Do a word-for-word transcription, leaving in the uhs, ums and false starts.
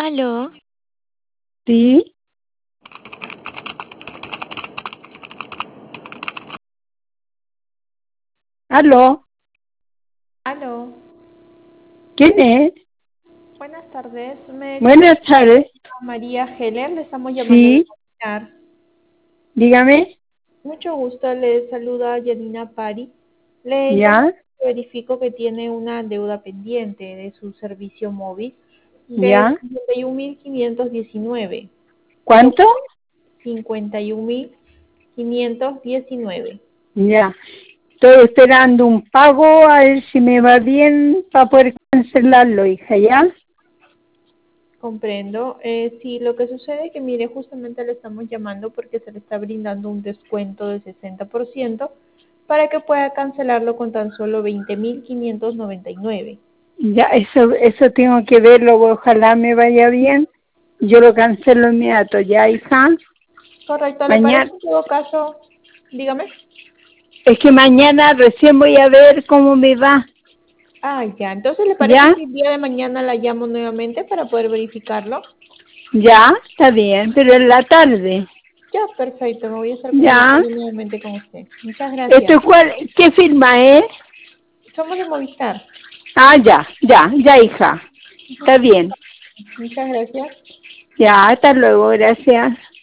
Aló, Sí, aló, Aló, ¿quién es? buenas tardes. Me Buenas comunico tardes. a María Heller, le estamos llamando de Sí, Movistar. dígame, Mucho gusto, le saluda Janina Pari. Le llamo ya, porque verifico que tiene una deuda pendiente de su servicio móvil de ya, cincuenta y un mil quinientos diecinueve. ¿cuánto? cincuenta y un mil quinientos diecinueve. Ya, estoy esperando un pago a ver si me va bien para poder cancelarlo, hija, ¿ya? Comprendo. Eh, sí, lo que sucede es que, mire, justamente le estamos llamando porque se le está brindando un descuento del sesenta por ciento para que pueda cancelarlo con tan solo veinte mil quinientos noventa y nueve. Ya, eso, eso tengo que verlo, ojalá me vaya bien. Yo lo cancelo inmediato, ¿ya, hija? Correcto, ¿le parece Mañana, en todo caso? Dígame. es que mañana recién voy a ver cómo me va, Ah, ya. Entonces, ¿le parece ¿ya? si el día de mañana la llamo nuevamente para poder verificarlo? Ya, está bien, pero en la tarde, Ya, perfecto. Me voy a estar ¿ya? comunicando nuevamente con usted. Muchas ¿Esto gracias. cuál, qué firma es? Somos de Movistar. Ah, ya, ya, ya, hija. Está bien. Muchas gracias. Ya, hasta luego, gracias.